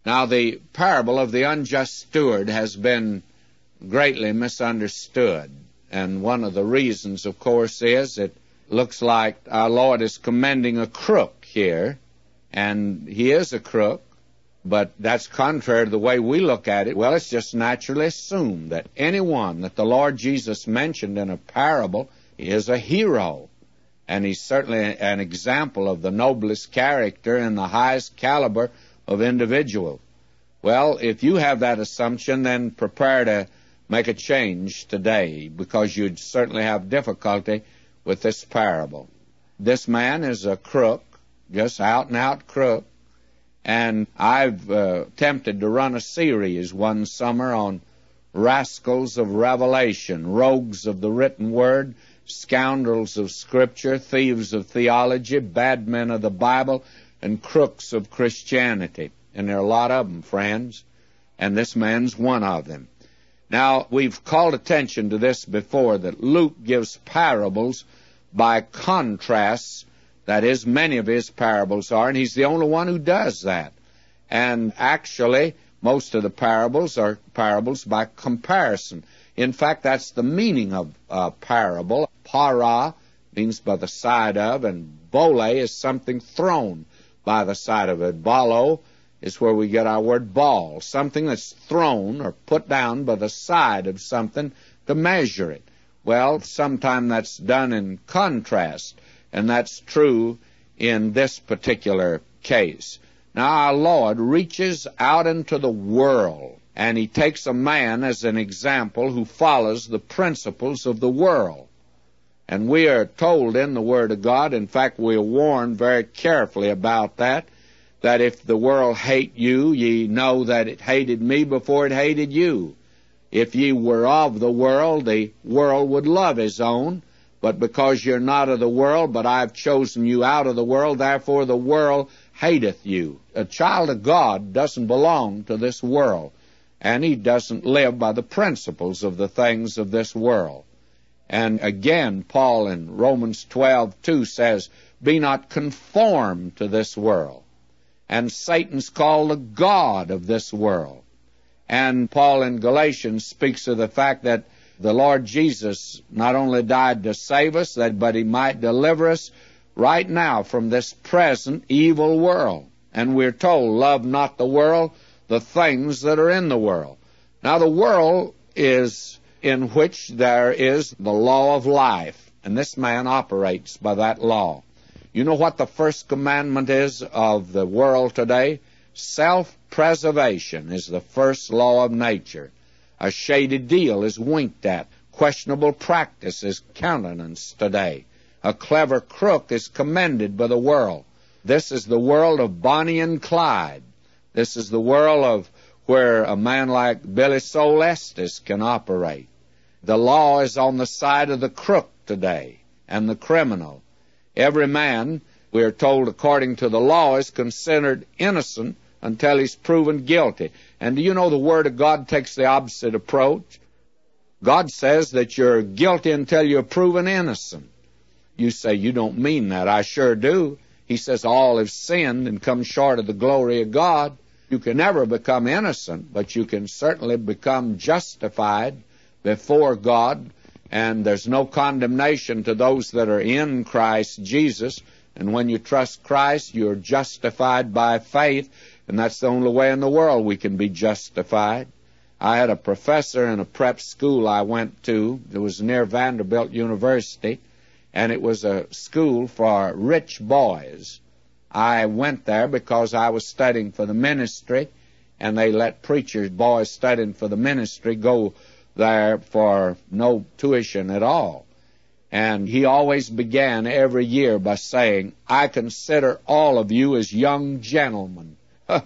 Now, the parable of the unjust steward has been greatly misunderstood. And one of the reasons, of course, is it looks like our Lord is commending a crook here. And he is a crook, but that's contrary to the way we look at it. Well, it's just naturally assumed that anyone that the Lord Jesus mentioned in a parable is a hero. And he's certainly an example of the noblest character and the highest caliber of individual. Well, if you have that assumption, then prepare to make a change today, because you'd certainly have difficulty with this parable. This man is a crook, just out-and-out crook, and I've attempted to run a series one summer on rascals of revelation, rogues of the written word, scoundrels of Scripture, thieves of theology, bad men of the Bible, and crooks of Christianity. And there are a lot of them, friends, and this man's one of them. Now, we've called attention to this before, that Luke gives parables by contrasts. That is, many of his parables are, and he's the only one who does that. And actually, most of the parables are parables by comparison. In fact, that's the meaning of a parable. Para means by the side of, and bole is something thrown by the side of it. Balo is where we get our word ball, something that's thrown or put down by the side of something to measure it. Well, sometimes that's done in contrast, and that's true in this particular case. Now, our Lord reaches out into the world, and he takes a man as an example who follows the principles of the world. And we are told in the Word of God, in fact, we are warned very carefully about that if the world hate you, ye know that it hated me before it hated you. If ye were of the world would love his own. But because you're not of the world, but I've chosen you out of the world, therefore the world hateth you. A child of God doesn't belong to this world, and he doesn't live by the principles of the things of this world. And again, Paul in Romans 12:2 says, be not conformed to this world. And Satan's called the god of this world. And Paul in Galatians speaks of the fact that the Lord Jesus not only died to save us, but he might deliver us right now from this present evil world. And we're told, love not the world, the things that are in the world. Now, the world is in which there is the law of life, and this man operates by that law. You know what the first commandment is of the world today? Self-preservation is the first law of nature. A shady deal is winked at. Questionable practice is countenanced today. A clever crook is commended by the world. This is the world of Bonnie and Clyde. This is the world of where a man like Billy Soul Estes can operate. The law is on the side of the crook today and the criminal. Every man, we are told according to the law, is considered innocent until he's proven guilty. And do you know the Word of God takes the opposite approach? God says that you're guilty until you're proven innocent. You say, you don't mean that. I sure do. He says all have sinned and come short of the glory of God. You can never become innocent, but you can certainly become justified before God. And there's no condemnation to those that are in Christ Jesus. And when you trust Christ, you're justified by faith. And that's the only way in the world we can be justified. I had a professor in a prep school I went to. It was near Vanderbilt University, and it was a school for rich boys. I went there because I was studying for the ministry, and they let preachers, boys studying for the ministry, go there for no tuition at all. And he always began every year by saying, I consider all of you as young gentlemen.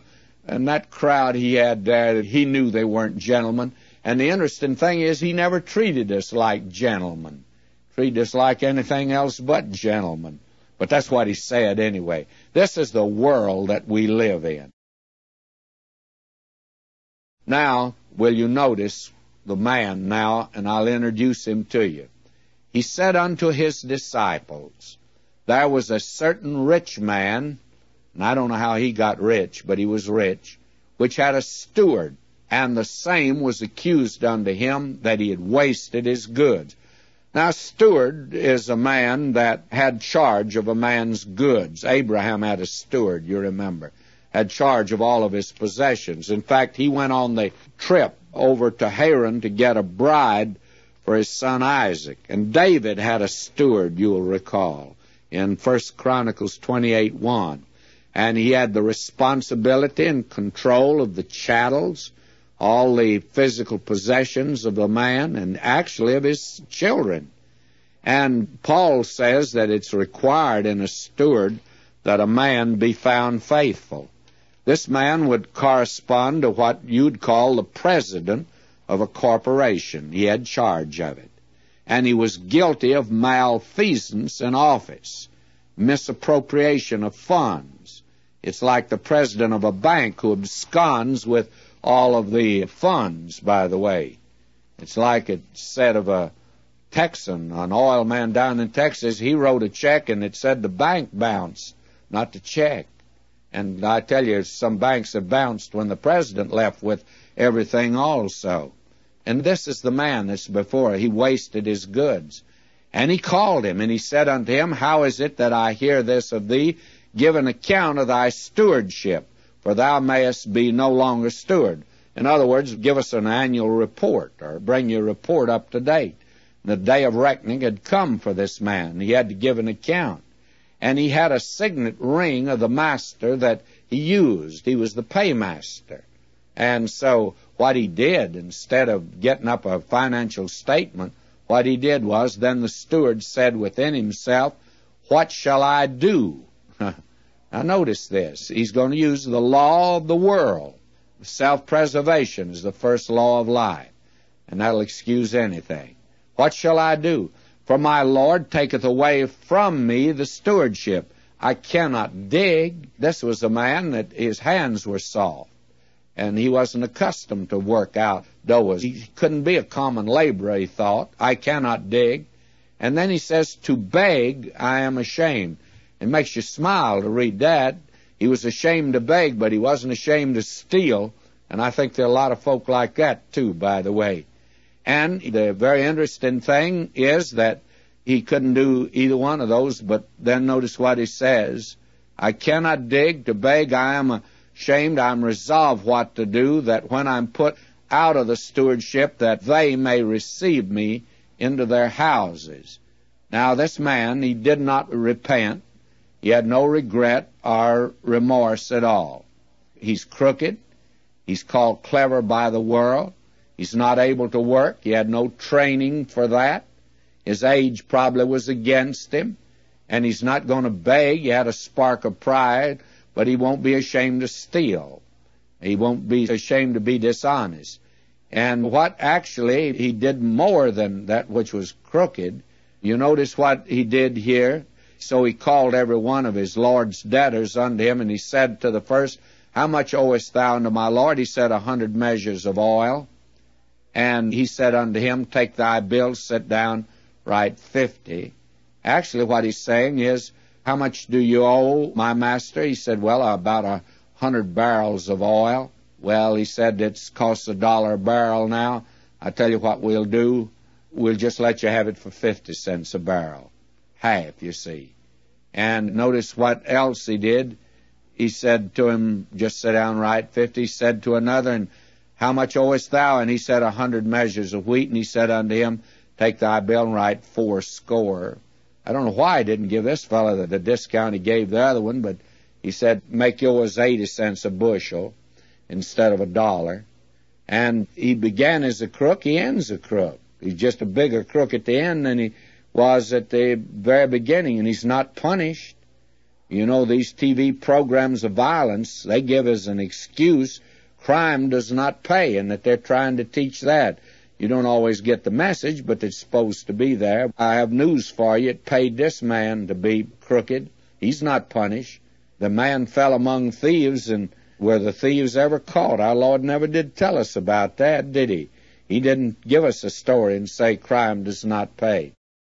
And that crowd he had there, he knew they weren't gentlemen. And the interesting thing is he never treated us like gentlemen. Treated us like anything else but gentlemen. But that's what he said anyway. This is the world that we live in. Now, will you notice the man now, and I'll introduce him to you. He said unto his disciples, there was a certain rich man, and I don't know how he got rich, but he was rich, which had a steward, and the same was accused unto him that he had wasted his goods. Now, a steward is a man that had charge of a man's goods. Abraham had a steward, you remember, had charge of all of his possessions. In fact, he went on the trip over to Haran to get a bride for his son Isaac. And David had a steward, you'll recall, in 1 Chronicles 28:1. And he had the responsibility and control of the chattels, all the physical possessions of the man, and actually of his children. And Paul says that it's required in a steward that a man be found faithful. This man would correspond to what you'd call the president of a corporation. He had charge of it. And he was guilty of malfeasance in office, misappropriation of funds. It's like the president of a bank who absconds with all of the funds, by the way. It's like it said of a Texan, an oil man down in Texas. He wrote a check and it said the bank bounced, not the check. And I tell you, some banks have bounced when the president left with everything also. And this is the man that's before. He wasted his goods. And he called him, and he said unto him, How is it that I hear this of thee? Give an account of thy stewardship, for thou mayest be no longer steward. In other words, give us an annual report, or bring your report up to date. The day of reckoning had come for this man. He had to give an account. And he had a signet ring of the master that he used. He was the paymaster. And so what he did, instead of getting up a financial statement, what he did was, then the steward said within himself, What shall I do? Now notice this. He's going to use the law of the world. Self-preservation is the first law of life, and that'll excuse anything. What shall I do? For my Lord taketh away from me the stewardship. I cannot dig. This was a man that his hands were soft, and he wasn't accustomed to work outdoors. He couldn't be a common laborer, he thought. I cannot dig. And then he says, To beg I am ashamed. It makes you smile to read that. He was ashamed to beg, but he wasn't ashamed to steal. And I think there are a lot of folk like that, too, by the way. And the very interesting thing is that he couldn't do either one of those, but then notice what he says. I cannot dig, to beg I am ashamed. I am resolved what to do, that when I'm put out of the stewardship, that they may receive me into their houses. Now this man, he did not repent. He had no regret or remorse at all. He's crooked. He's called clever by the world. He's not able to work. He had no training for that. His age probably was against him. And he's not going to beg. He had a spark of pride, but he won't be ashamed to steal. He won't be ashamed to be dishonest. And what actually, he did more than that which was crooked. You notice what he did here? So he called every one of his Lord's debtors unto him, and he said to the first, How much owest thou unto my Lord? He said, 100 measures of oil. And he said unto him, Take thy bill, sit down, write 50. Actually, what he's saying is, How much do you owe my master? He said, Well, about 100 barrels of oil. Well, he said, It's costs $1 a barrel now. I tell you what we'll do. We'll just let you have it for 50 cents a barrel. Half, you see. And notice what else he did. He said to him, Just sit down, write 50. He said to another, And how much owest thou? And he said, 100 measures of wheat. And he said unto him, Take thy bill and write 80. I don't know why he didn't give this fellow the discount he gave the other one, but he said, Make yours 80 cents a bushel instead of $1. And he began as a crook, he ends a crook. He's just a bigger crook at the end than he was at the very beginning, and he's not punished. You know, these TV programs of violence, they give as an excuse crime does not pay, and that they're trying to teach that. You don't always get the message, but it's supposed to be there. I have news for you. It paid this man to be crooked. He's not punished. The man fell among thieves, and were the thieves ever caught? Our Lord never did tell us about that, did he? He didn't give us a story and say crime does not pay.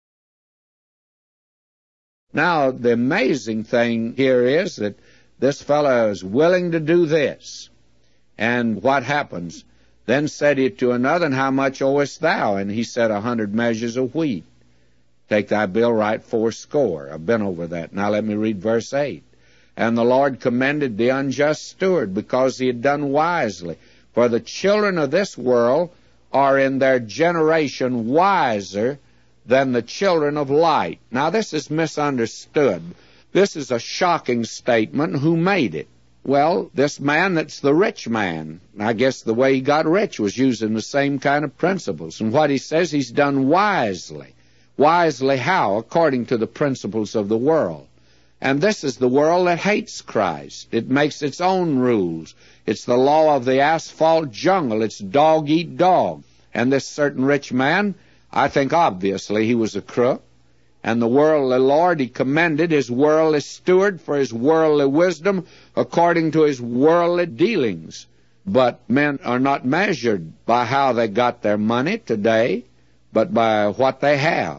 Now, the amazing thing here is that this fellow is willing to do this. And what happens? Then said he to another, And how much owest thou? And he said, 100 measures of wheat. Take thy bill, write 80. I've been over that. Now let me read verse 8. And the Lord commended the unjust steward, because he had done wisely. For the children of this world are in their generation wiser than the children of light. Now this is misunderstood. This is a shocking statement. Who made it? Well, this man that's the rich man. I guess the way he got rich was using the same kind of principles. And what he says, he's done wisely. Wisely how? According to the principles of the world. And this is the world that hates Christ. It makes its own rules. It's the law of the asphalt jungle. It's dog eat dog. And this certain rich man, I think obviously he was a crook. And the worldly lord, he commended his worldly steward for his worldly wisdom according to his worldly dealings. But men are not measured by how they got their money today, but by what they have.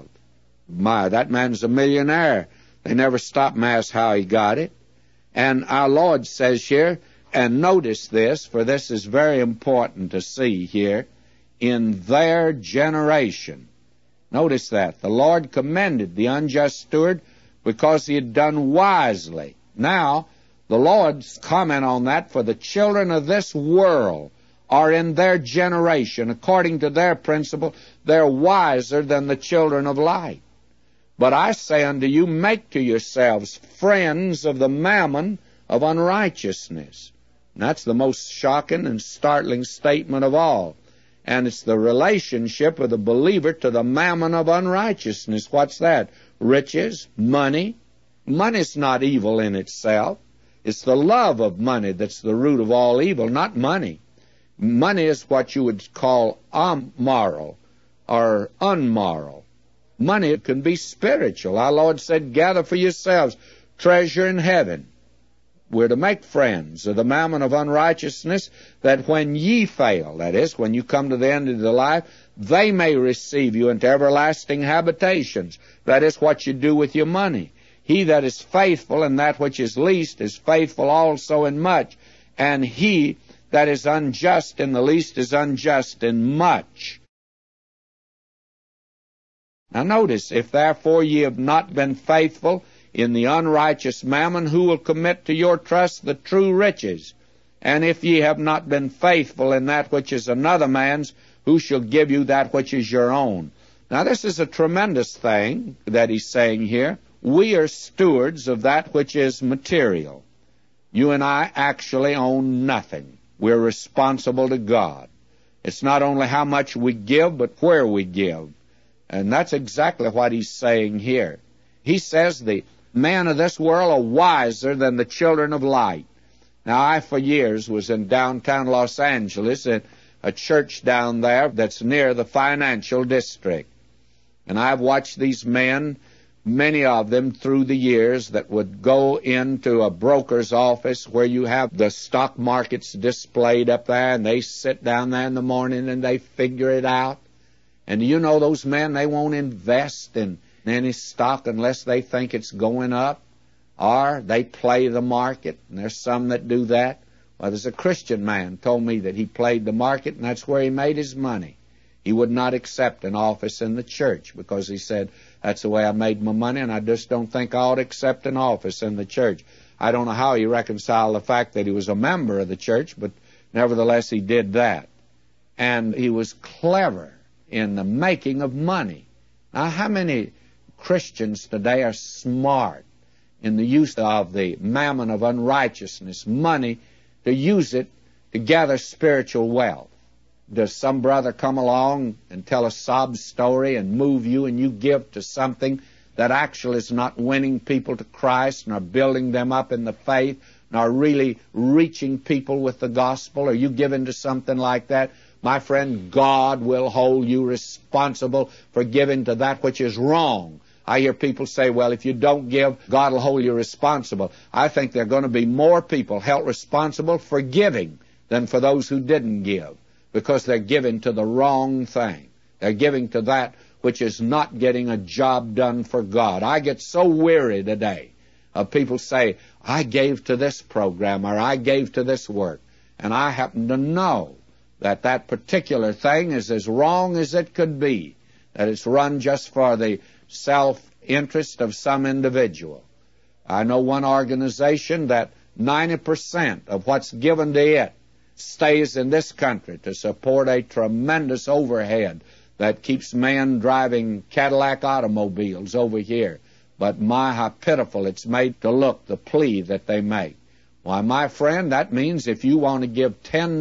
My, that man's a millionaire. They never stop and ask how he got it. And our Lord says here, and notice this, for this is very important to see here, in their generation. Notice that. The Lord commended the unjust steward because he had done wisely. Now, the Lord's comment on that, for the children of this world are in their generation, according to their principle, they're wiser than the children of light. But I say unto you, make to yourselves friends of the mammon of unrighteousness. And that's the most shocking and startling statement of all. And it's the relationship of the believer to the mammon of unrighteousness. What's that? Riches, money. Money's not evil in itself. It's the love of money that's the root of all evil, not money. Money is what you would call amoral or unmoral. Money can be spiritual. Our Lord said, gather for yourselves treasure in heaven. We're to make friends of the mammon of unrighteousness, that when ye fail, that is, when you come to the end of the life, they may receive you into everlasting habitations. That is what you do with your money. He that is faithful in that which is least is faithful also in much, and he that is unjust in the least is unjust in much. Now notice, if therefore ye have not been faithful in the unrighteous mammon, who will commit to your trust the true riches? And if ye have not been faithful in that which is another man's, who shall give you that which is your own? Now this is a tremendous thing that he's saying here. We are stewards of that which is material. You and I actually own nothing. We're responsible to God. It's not only how much we give, but where we give. And that's exactly what he's saying here. He says the men of this world are wiser than the children of light. Now, I for years was in downtown Los Angeles at a church down there that's near the financial district. And I've watched these men, many of them through the years, that would go into a broker's office where you have the stock markets displayed up there, and they sit down there in the morning and they figure it out. And you know those men, they won't invest in any stock unless they think it's going up, or they play the market, and there's some that do that. Well, there's a Christian man told me that he played the market, and that's where he made his money. He would not accept an office in the church because he said, that's the way I made my money, and I just don't think I ought to accept an office in the church. I don't know how he reconciled the fact that he was a member of the church, but nevertheless he did that. And he was clever in the making of money. Now, how many Christians today are smart in the use of the mammon of unrighteousness, money, to use it to gather spiritual wealth? Does some brother come along and tell a sob story and move you, and you give to something that actually is not winning people to Christ, nor building them up in the faith, nor really reaching people with the gospel? Are you given to something like that? My friend, God will hold you responsible for giving to that which is wrong. I hear people say, well, if you don't give, God will hold you responsible. I think there are going to be more people held responsible for giving than for those who didn't give, because they're giving to the wrong thing. They're giving to that which is not getting a job done for God. I get so weary today of people say, I gave to this program, or I gave to this work. And I happen to know that that particular thing is as wrong as it could be, that it's run just for the self-interest of some individual. I know one organization that 90% of what's given to it stays in this country to support a tremendous overhead that keeps men driving Cadillac automobiles over here. But my, how pitiful it's made to look, the plea that they make. Why, my friend, that means if you want to give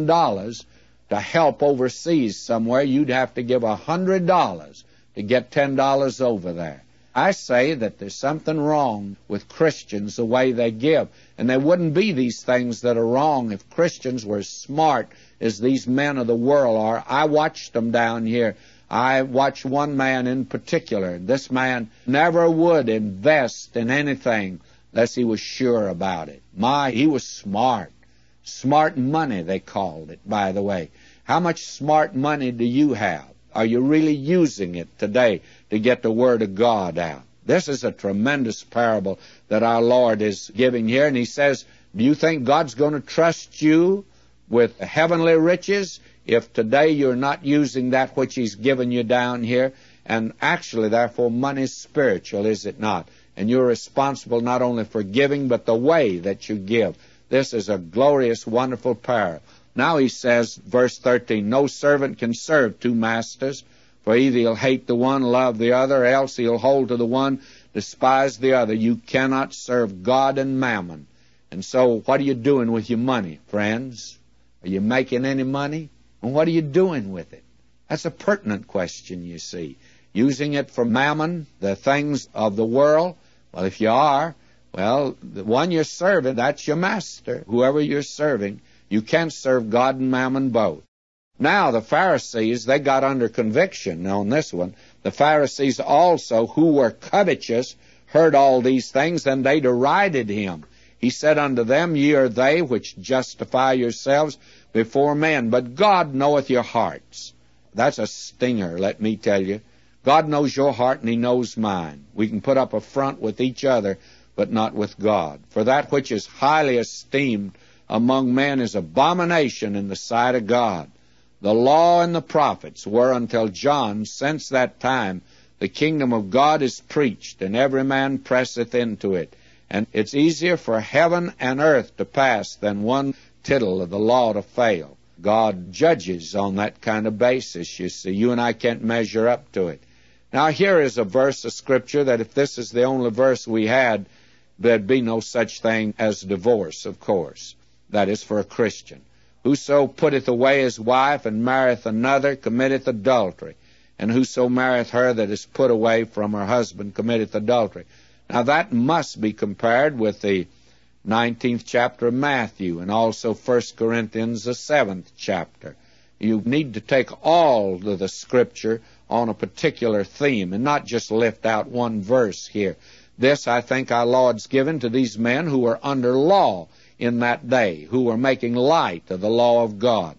$10 to help overseas somewhere, you'd have to give $100 to get $10 over there. I say that there's something wrong with Christians, the way they give. And there wouldn't be these things that are wrong if Christians were as smart as these men of the world are. I watched them down here. I watched one man in particular. This man never would invest in anything unless he was sure about it. He was smart. Smart money, they called it, by the way. How much smart money do you have? Are you really using it today to get the Word of God out? This is a tremendous parable that our Lord is giving here. And He says, do you think God's going to trust you with heavenly riches if today you're not using that which He's given you down here? And actually, therefore, money is spiritual, is it not? And you're responsible not only for giving, but the way that you give. This is a glorious, wonderful parable. Now he says, verse 13, no servant can serve two masters, for either he'll hate the one, love the other, or else he'll hold to the one, despise the other. You cannot serve God and mammon. And so what are you doing with your money, friends? Are you making any money? And what are you doing with it? That's a pertinent question, you see. Using it for mammon, the things of the world? Well, if you are, well, the one you're serving, that's your master, whoever you're serving. You can't serve God and mammon both. Now, the Pharisees, they got under conviction on this one. The Pharisees also, who were covetous, heard all these things, and they derided him. He said unto them, ye are they which justify yourselves before men, but God knoweth your hearts. That's a stinger, let me tell you. God knows your heart, and He knows mine. We can put up a front with each other, but not with God. For that which is highly esteemed among men is abomination in the sight of God. The law and the prophets were until John. Since that time the kingdom of God is preached, and every man presseth into it. And it's easier for heaven and earth to pass than one tittle of the law to fail. God judges on that kind of basis, you see. You and I can't measure up to it. Now here is a verse of Scripture that if this is the only verse we had, there'd be no such thing as divorce, of course. That is for a Christian. Whoso putteth away his wife and marrieth another committeth adultery. And whoso marrieth her that is put away from her husband committeth adultery. Now that must be compared with the 19th chapter of Matthew and also 1 Corinthians, the 7th chapter. You need to take all of the Scripture on a particular theme and not just lift out one verse here. This, I think, our Lord's given to these men who were under law in that day, who were making light of the law of God.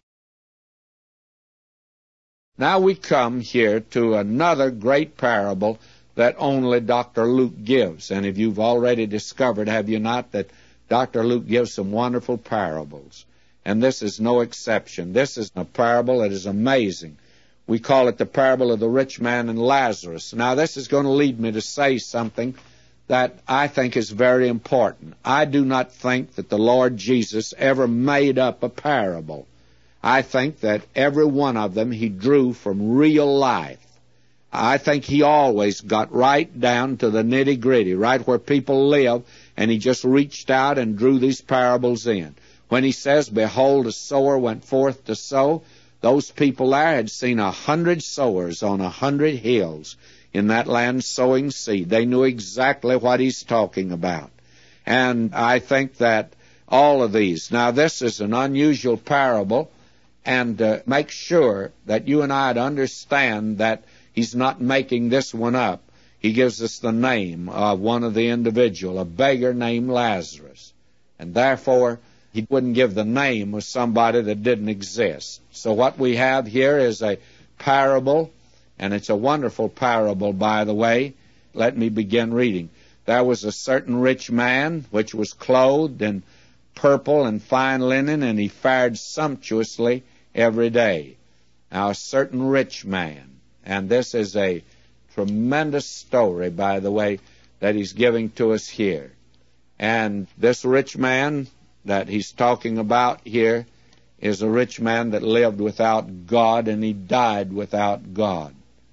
Now we come here to another great parable that only Dr. Luke gives. And if you've already discovered, have you not, that Dr. Luke gives some wonderful parables. And this is no exception. This is a parable that is amazing. We call it the parable of the rich man and Lazarus. Now this is going to lead me to say something that I think is very important. I do not think that the Lord Jesus ever made up a parable. I think that every one of them He drew from real life. I think He always got right down to the nitty-gritty, right where people live, and He just reached out and drew these parables in. When He says, behold, a sower went forth to sow, those people there had seen 100 sowers on 100 hills in that land sowing seed. They knew exactly what He's talking about. And I think that all of these, now this is an unusual parable, and make sure that you and I understand that He's not making this one up. He gives us the name of one of the individual, a beggar named Lazarus. And therefore, He wouldn't give the name of somebody that didn't exist. So what we have here is a parable, and it's a wonderful parable, by the way. Let me begin reading. There was a certain rich man which was clothed in purple and fine linen, and he fared sumptuously every day. Now, a certain rich man, and this is a tremendous story, by the way, that he's giving to us here. And this rich man that he's talking about here is a rich man that lived without God, and he died without God.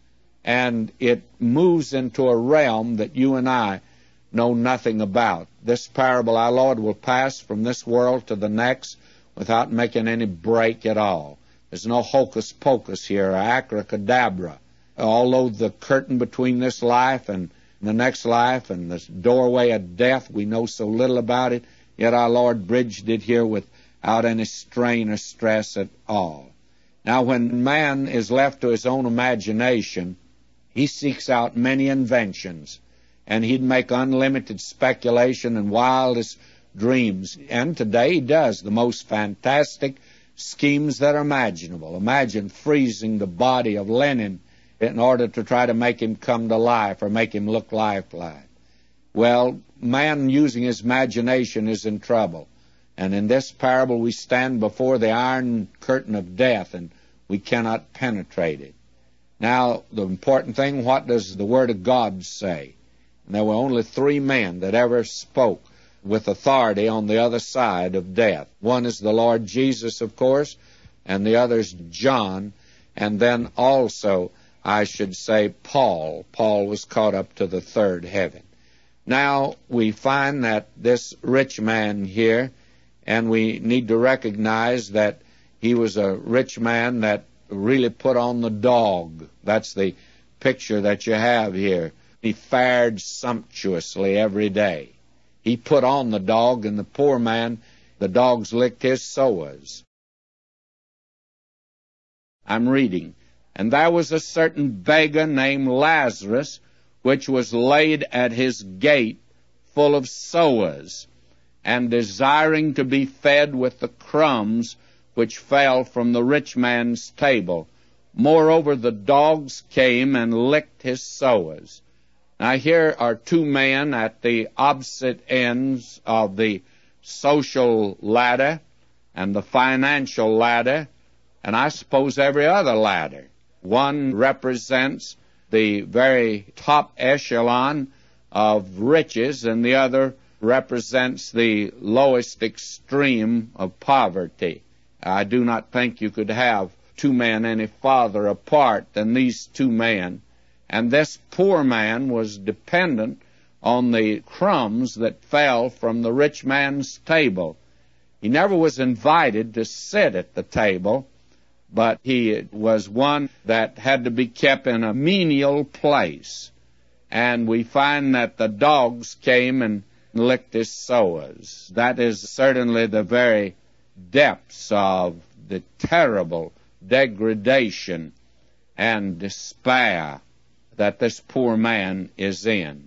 And it moves into a realm that you and I know nothing about. This parable, our Lord will pass from this world to the next without making any break at all. There's no hocus pocus here or abracadabra. Although the curtain between this life and the next life and this doorway of death, we know so little about it, yet our Lord bridged it here without any strain or stress at all. Now, when man is left to his own imagination, he seeks out many inventions, and he'd make unlimited speculation and wildest dreams. And today he does the most fantastic schemes that are imaginable. Imagine freezing the body of Lenin in order to try to make him come to life or make him look lifelike. Well, man using his imagination is in trouble. And in this parable we stand before the iron curtain of death, and we cannot penetrate it. Now, the important thing, what does the Word of God say? And there were only 3 men that ever spoke with authority on the other side of death. One is the Lord Jesus, of course, and the other is John, and then also, I should say, Paul. Paul was caught up to the 3rd heaven. Now, we find that this rich man here, and we need to recognize that he was a rich man that really put on the dog. That's the picture that you have here. He fared sumptuously every day. He put on the dog, and the poor man, the dogs licked his sores. I'm reading. And there was a certain beggar named Lazarus, which was laid at his gate, full of sores, and desiring to be fed with the crumbs which fell from the rich man's table. Moreover, the dogs came and licked his sores. Now, here are 2 men at the opposite ends of the social ladder and the financial ladder, and I suppose every other ladder. One represents the very top echelon of riches, and the other represents the lowest extreme of poverty. I do not think you could have 2 men any farther apart than these 2 men. And this poor man was dependent on the crumbs that fell from the rich man's table. He never was invited to sit at the table, but he was one that had to be kept in a menial place. And we find that the dogs came and licked his sores. That is certainly the very depths of the terrible degradation and despair that this poor man is in.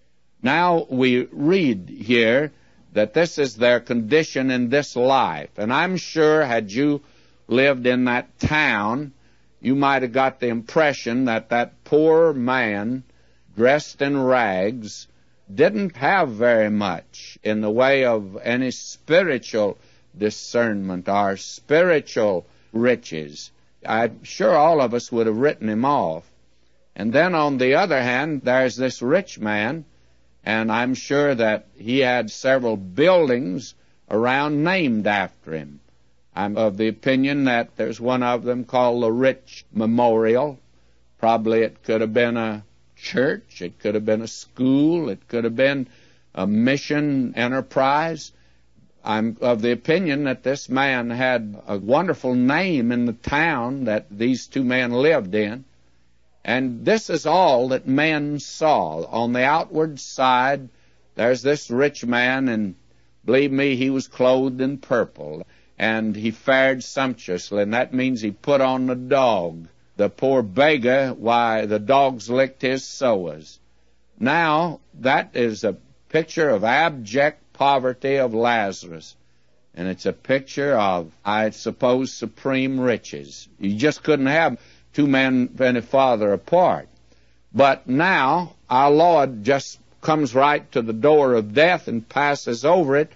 Now we read here that this is their condition in this life. And I'm sure had you lived in that town, you might have got the impression that that poor man, dressed in rags, didn't have very much in the way of any spiritual discernment or spiritual riches. I'm sure all of us would have written him off. And then on the other hand, there's this rich man, and I'm sure that he had several buildings around named after him. I'm of the opinion that there's one of them called the Rich Memorial. Probably it could have been a church, it could have been a school, it could have been a mission enterprise. I'm of the opinion that this man had a wonderful name in the town that these 2 men lived in. And this is all that men saw. On the outward side, there's this rich man, and believe me, he was clothed in purple, and he fared sumptuously, and that means he put on the dog. The poor beggar, why, the dogs licked his sores. Now, that is a picture of abject poverty of Lazarus, and it's a picture of, I suppose, supreme riches. You just couldn't have 2 men any farther apart. But now, our Lord just comes right to the door of death and passes over it,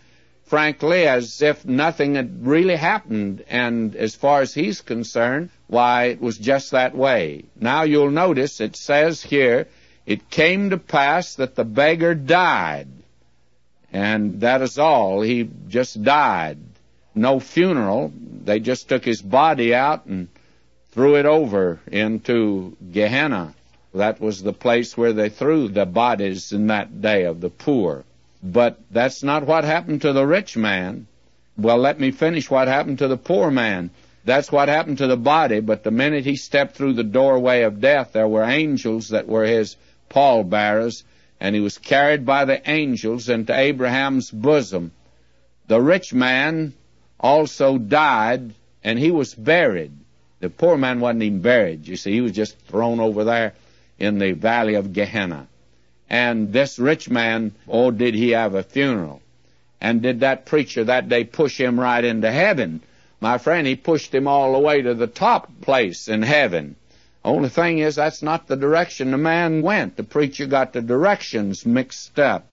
frankly, as if nothing had really happened. And as far as he's concerned, why, it was just that way. Now you'll notice it says here, it came to pass that the beggar died. And that is all. He just died. No funeral. They just took his body out and threw it over into Gehenna. That was the place where they threw the bodies in that day of the poor. But that's not what happened to the rich man. Well, let me finish what happened to the poor man. That's what happened to the body, but the minute he stepped through the doorway of death, there were angels that were his pallbearers, and he was carried by the angels into Abraham's bosom. The rich man also died, and he was buried. The poor man wasn't even buried, you see. He was just thrown over there in the valley of Gehenna. And this rich man, oh, did he have a funeral. And did that preacher that day push him right into heaven? My friend, he pushed him all the way to the top place in heaven. Only thing is, that's not the direction the man went. The preacher got the directions mixed up.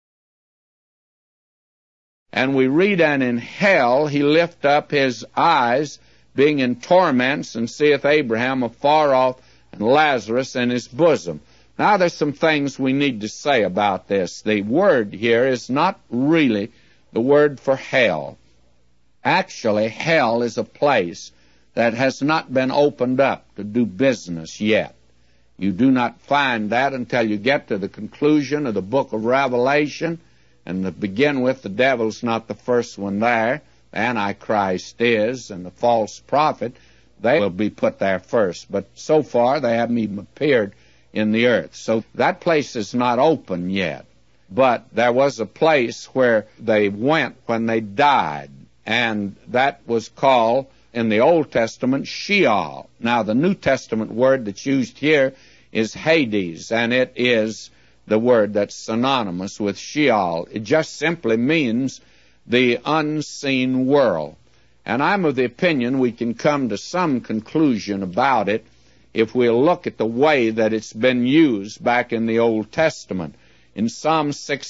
And we read, and in hell he lift up his eyes, being in torments, and seeth Abraham afar off, and Lazarus in his bosom. Now there's some things we need to say about this. The word here is not really the word for hell. Actually, hell is a place that has not been opened up to do business yet. You do not find that until you get to the conclusion of the book of Revelation, and to begin with, the devil's not the first one there. The Antichrist is, and the false prophet, they will be put there first. But so far, they haven't even appeared in the earth. So that place is not open yet. But there was a place where they went when they died, and that was called, in the Old Testament, Sheol. Now, the New Testament word that's used here is Hades, and it is the word that's synonymous with Sheol. It just simply means the unseen world. And I'm of the opinion we can come to some conclusion about it if we'll look at the way that it's been used back in the Old Testament. In Psalm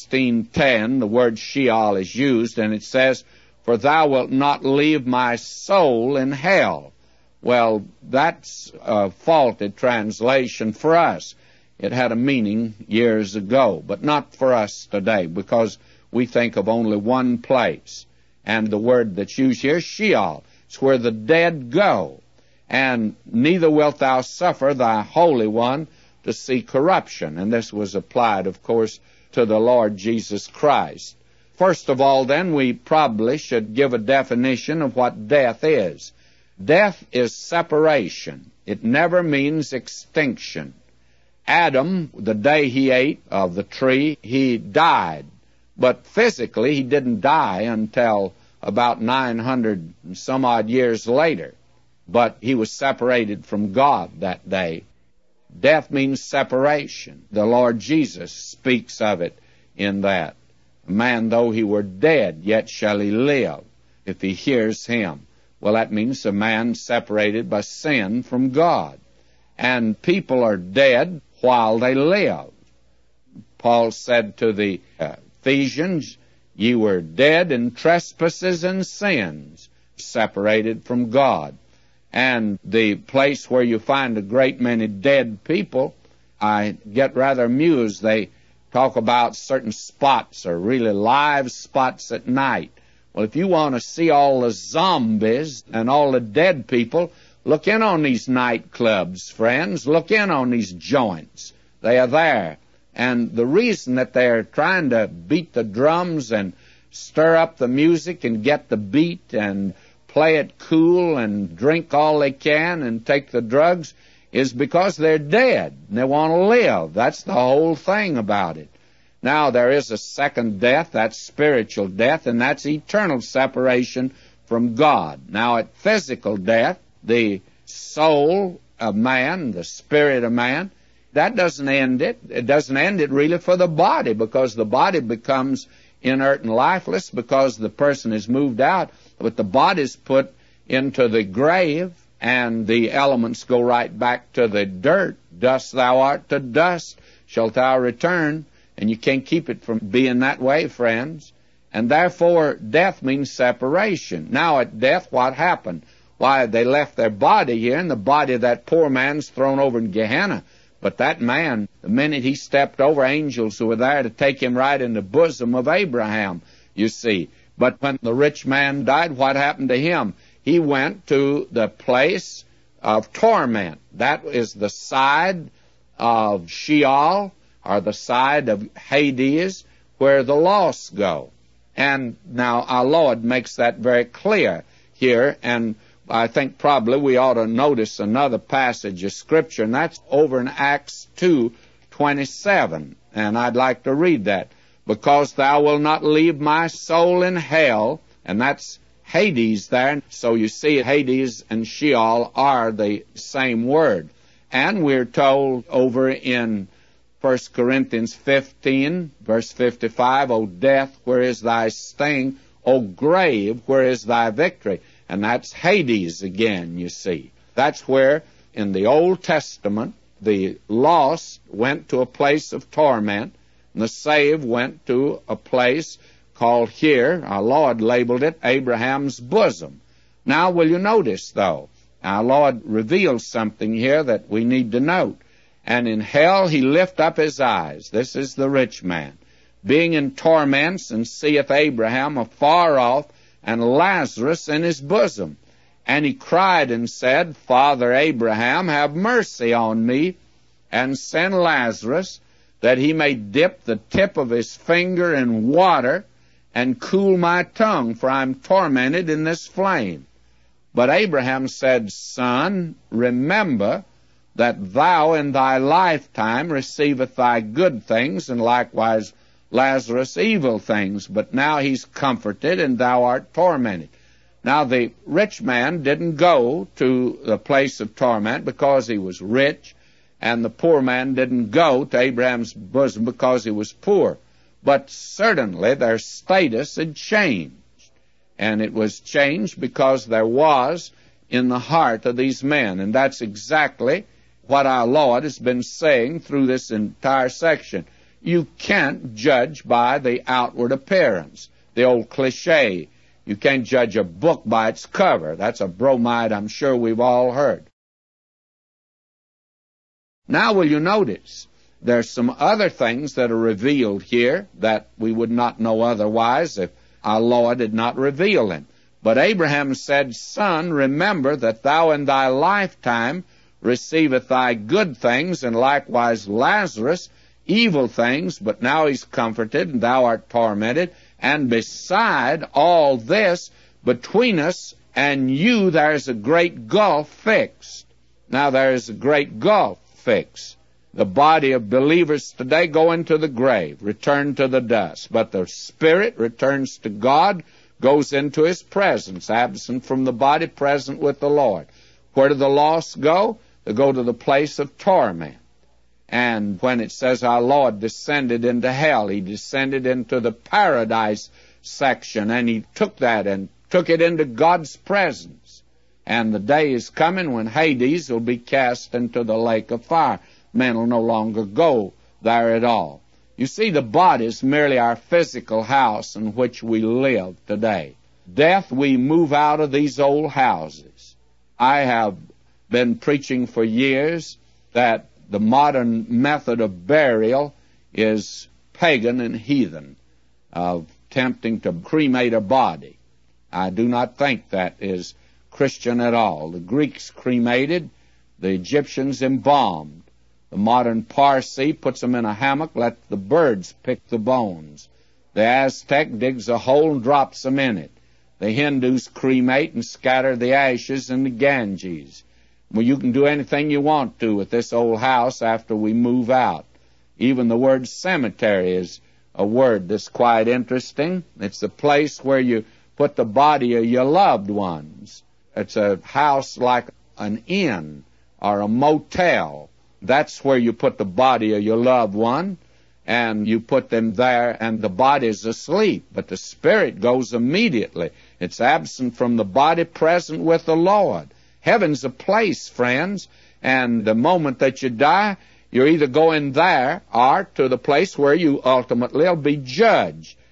16:10, the word Sheol is used, and it says, "For thou wilt not leave my soul in hell." Well, that's a faulted translation for us. It had a meaning years ago, but not for us today, because we think of only one place. And the word that's used here, Sheol, it's where the dead go. And neither wilt thou suffer thy Holy One to see corruption. And this was applied, of course, to the Lord Jesus Christ. First of all, then, we probably should give a definition of what death is. Death is separation. It never means extinction. Adam, the day he ate of the tree, he died. But physically, he didn't die until about 900 and some odd years later. But he was separated from God that day. Death means separation. The Lord Jesus speaks of it in that. A man, though he were dead, yet shall he live if he hears him. Well, that means a man separated by sin from God. And people are dead while they live. Paul said to the Ephesians, "Ye were dead in trespasses and sins," separated from God. And the place where you find a great many dead people, I get rather amused. They talk about certain spots or really live spots at night. Well, if you want to see all the zombies and all the dead people, look in on these nightclubs, friends. Look in on these joints. They are there. And the reason that they're trying to beat the drums and stir up the music and get the beat and play it cool and drink all they can and take the drugs is because they're dead and they want to live. That's the whole thing about it. Now, there is a second death, that's spiritual death, and that's eternal separation from God. Now, at physical death, the soul of man, the spirit of man, that doesn't end it. It doesn't end it really for the body, because the body becomes inert and lifeless because the person is moved out, but the body's put into the grave, and the elements go right back to the dirt. Dust thou art, to dust shalt thou return. And you can't keep it from being that way, friends. And therefore, death means separation. Now at death, what happened? Why, they left their body here, and the body of that poor man's thrown over in Gehenna. But that man, the minute he stepped over, angels were there to take him right in the bosom of Abraham, you see. But when the rich man died, what happened to him? He went to the place of torment. That is the side of Sheol, or the side of Hades, where the lost go. And now our Lord makes that very clear here, and I think probably we ought to notice another passage of Scripture, and that's over in Acts 2:27, and I'd like to read that. Because thou wilt not leave my soul in hell, and that's Hades there. So you see, Hades and Sheol are the same word. And we're told over in 1 Corinthians 15, verse 55, O death, where is thy sting? O grave, where is thy victory? And that's Hades again, you see. That's where, in the Old Testament, the lost went to a place of torment, and the saved went to a place called here, our Lord labeled it, Abraham's bosom. Now, will you notice, though, our Lord reveals something here that we need to note. And in hell he lift up his eyes. This is the rich man. Being in torments, and seeth Abraham afar off, and Lazarus in his bosom. And he cried and said, Father Abraham, have mercy on me, and send Lazarus, that he may dip the tip of his finger in water, and cool my tongue, for I am tormented in this flame. But Abraham said, Son, remember that thou in thy lifetime receiveth thy good things, and likewise Lazarus evil things. But now he's comforted, and thou art tormented. Now the rich man didn't go to the place of torment because he was rich, and the poor man didn't go to Abraham's bosom because he was poor. But certainly their status had changed. And it was changed because there was in the heart of these men. And that's exactly what our Lord has been saying through this entire section. You can't judge by the outward appearance. The old cliche, you can't judge a book by its cover. That's a bromide I'm sure we've all heard. Now will you notice, there's some other things that are revealed here that we would not know otherwise if our Lord had not revealed them. But Abraham said, Son, remember that thou in thy lifetime receiveth thy good things, and likewise Lazarus evil things, but now he's comforted, and thou art tormented. And beside all this, between us and you, there's a great gulf fixed. Now there is a great gulf fixed. The body of believers today go into the grave, return to the dust. But the spirit returns to God, goes into his presence, absent from the body, present with the Lord. Where do the lost go? They go to the place of torment. And when it says our Lord descended into hell, he descended into the paradise section, and he took that and took it into God's presence. And the day is coming when Hades will be cast into the lake of fire. Men will no longer go there at all. You see, the body is merely our physical house in which we live today. Death, we move out of these old houses. I have been preaching for years that the modern method of burial is pagan and heathen, of attempting to cremate a body. I do not think that is Christian at all. The Greeks cremated, the Egyptians embalmed. The modern Parsi puts them in a hammock, lets the birds pick the bones. The Aztec digs a hole and drops them in it. The Hindus cremate and scatter the ashes in the Ganges. Well, you can do anything you want to with this old house after we move out. Even the word cemetery is a word that's quite interesting. It's the place where you put the body of your loved ones. It's a house like an inn or a motel. That's where you put the body of your loved one, and you put them there, and the body's asleep, but the spirit goes immediately. It's absent from the body, present with the Lord. Heaven's a place, friends, and the moment that you die, you're either going there or to the place where you ultimately will be judged.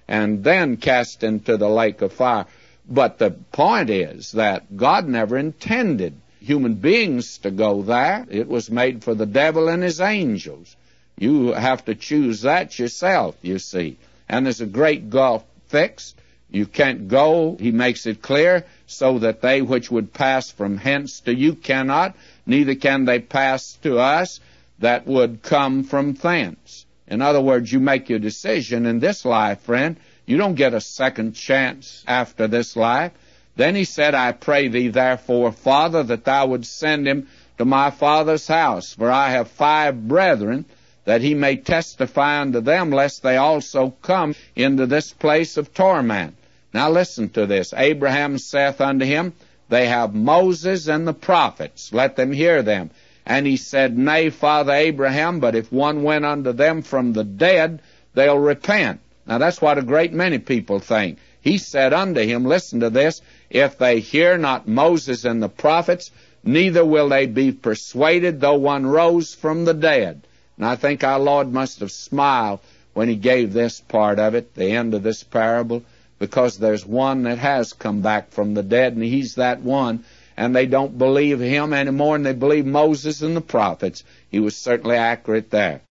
and then cast into the lake of fire. But the point is that God never intended human beings to go there. It was made for the devil and his angels. You have to choose that yourself, you see. And there's a great gulf fixed. You can't go, he makes it clear, so that they which would pass from hence to you cannot, neither can they pass to us that would come from thence. In other words, you make your decision in this life, friend. You don't get a second chance after this life. Then he said, I pray thee therefore, Father, that thou would send him to my father's house, for I have 5 brethren, that he may testify unto them, lest they also come into this place of torment. Now listen to this. Abraham saith unto him, they have Moses and the prophets, let them hear them. And he said, Nay, Father Abraham, but if one went unto them from the dead, they'll repent. Now that's what a great many people think. He said unto him, listen to this, if they hear not Moses and the prophets, neither will they be persuaded, though one rose from the dead. And I think our Lord must have smiled when he gave this part of it, the end of this parable, because there's one that has come back from the dead, and he's that one, and they don't believe him any more than they believe Moses and the prophets. He was certainly accurate there.